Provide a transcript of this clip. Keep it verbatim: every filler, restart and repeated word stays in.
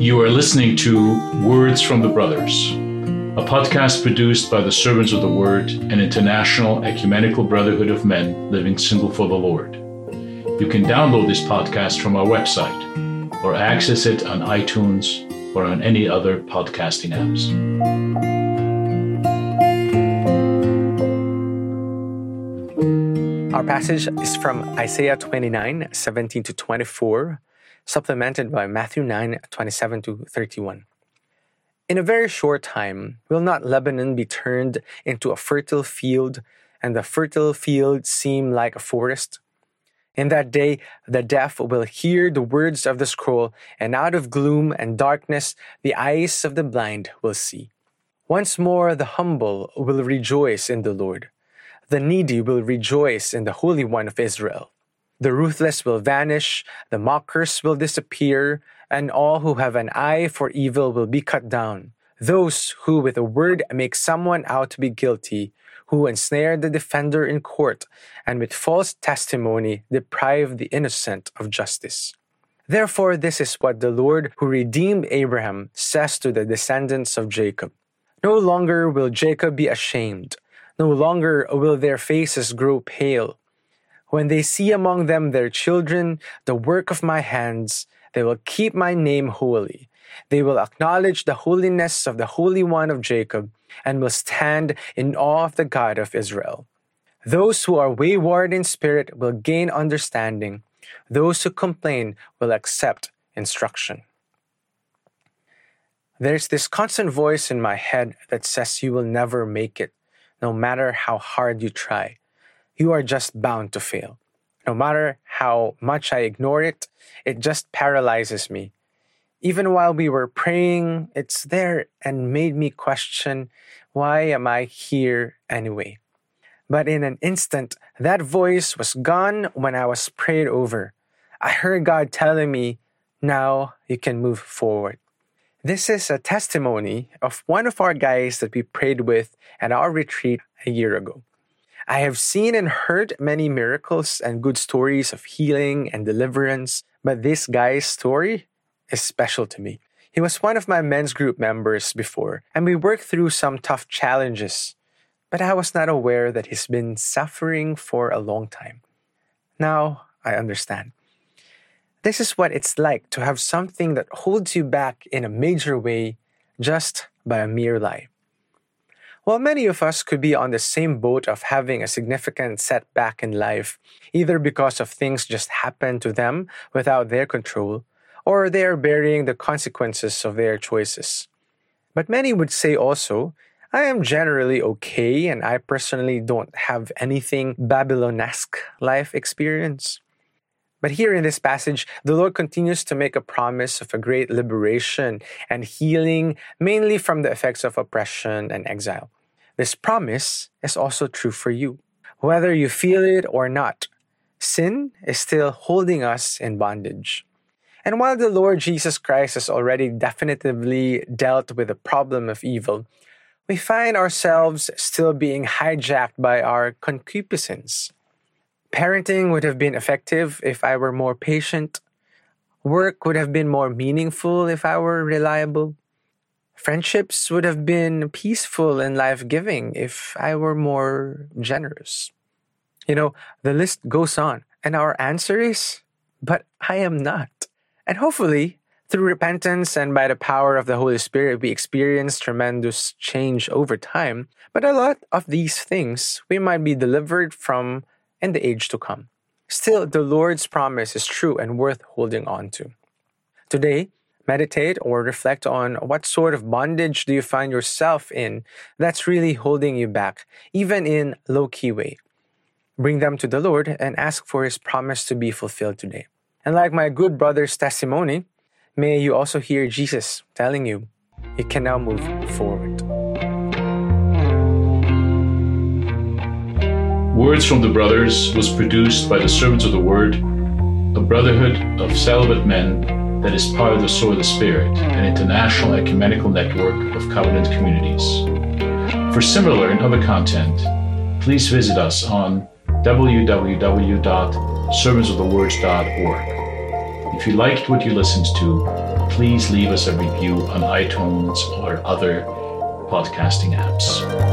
You are listening to Words from the Brothers, a podcast produced by the Servants of the Word, an international ecumenical brotherhood of men living single for the Lord. You can download this podcast from our website or access it on iTunes or on any other podcasting apps. Our passage is from Isaiah twenty-nine, seventeen to twenty-four, supplemented by Matthew nine, twenty-seven to thirty-one. In a very short time, will not Lebanon be turned into a fertile field, and the fertile field seem like a forest? In that day, the deaf will hear the words of the scroll, and out of gloom and darkness, the eyes of the blind will see. Once more, the humble will rejoice in the Lord. The needy will rejoice in the Holy One of Israel. The ruthless will vanish, the mockers will disappear, and all who have an eye for evil will be cut down. Those who with a word make someone out to be guilty, who ensnare the defender in court, and with false testimony deprive the innocent of justice. Therefore, this is what the Lord who redeemed Abraham says to the descendants of Jacob. No longer will Jacob be ashamed. No longer will their faces grow pale. When they see among them their children, the work of my hands, they will keep my name holy. They will acknowledge the holiness of the Holy One of Jacob and will stand in awe of the God of Israel. Those who are wayward in spirit will gain understanding. Those who complain will accept instruction. There's this constant voice in my head that says you will never make it, no matter how hard you try. You are just bound to fail. No matter how much I ignore it, it just paralyzes me. Even while we were praying, it's there and made me question, why am I here anyway? But in an instant, that voice was gone when I was prayed over. I heard God telling me, now you can move forward. This is a testimony of one of our guys that we prayed with at our retreat a year ago. I have seen and heard many miracles and good stories of healing and deliverance, but this guy's story is special to me. He was one of my men's group members before, and we worked through some tough challenges, but I was not aware that he's been suffering for a long time. Now I understand. This is what it's like to have something that holds you back in a major way just by a mere lie. While many of us could be on the same boat of having a significant setback in life, either because of things just happen to them without their control, or they are bearing the consequences of their choices. But many would say also, I am generally okay and I personally don't have anything Babylonesque life experience. But here in this passage, the Lord continues to make a promise of a great liberation and healing, mainly from the effects of oppression and exile. This promise is also true for you. Whether you feel it or not, sin is still holding us in bondage. And while the Lord Jesus Christ has already definitively dealt with the problem of evil, we find ourselves still being hijacked by our concupiscence. Parenting would have been effective if I were more patient. Work would have been more meaningful if I were reliable. Friendships would have been peaceful and life-giving if I were more generous. You know, the list goes on, and our answer is, but I am not. And hopefully, through repentance and by the power of the Holy Spirit, we experience tremendous change over time. But a lot of these things we might be delivered from in the age to come. Still, the Lord's promise is true and worth holding on to. Today, meditate or reflect on what sort of bondage do you find yourself in that's really holding you back, even in low-key way. Bring them to the Lord and ask for His promise to be fulfilled today. And like my good brother's testimony, may you also hear Jesus telling you, you can now move forward. Words from the Brothers was produced by the Servants of the Word, a brotherhood of celibate men that is part of the Sword of the Spirit, an international ecumenical network of covenant communities. For similar and other content, please visit us on w w w dot servants of the words dot org. If you liked what you listened to, please leave us a review on iTunes or other podcasting apps.